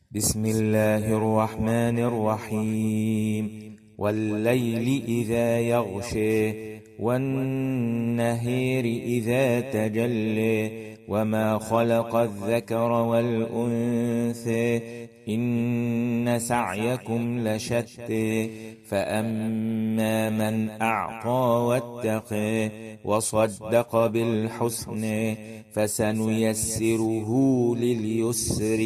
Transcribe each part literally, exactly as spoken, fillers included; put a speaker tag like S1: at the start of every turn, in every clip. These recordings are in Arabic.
S1: بسم الله الرحمن الرحيم. والليل إذا يغشي والنهار إذا تجلى وما خلق الذكر والأنثى إن سعيكم لشتى فأما من أعطى واتقى وصدق بالحسنى فسنيسره لليسر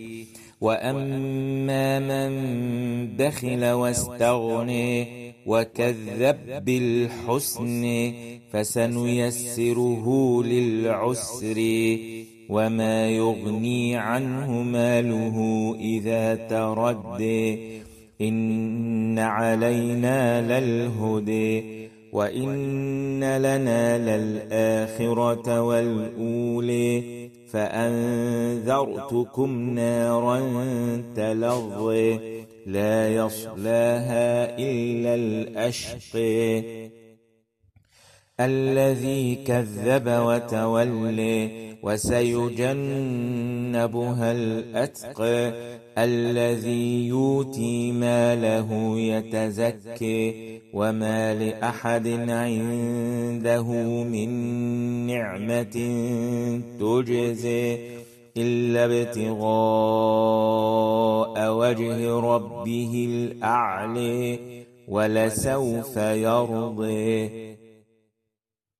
S1: وأما من بخل واستغنى وكذب بالحسن فسنيسره للعسر وما يغني عنه ماله إذا تردى إن علينا للهدى وإن لنا للآخرة والأولى فأنذرتكم نارا تلظى لا يصلاها إلا الأشقى الذي كذب وتولى وسيجنبها الأتقى الذي يؤتي ماله يتزكى وما لأحد عنده من نعمة تجزى إلا ابتغاء وجه ربه الأعلى ولسوف يرضى.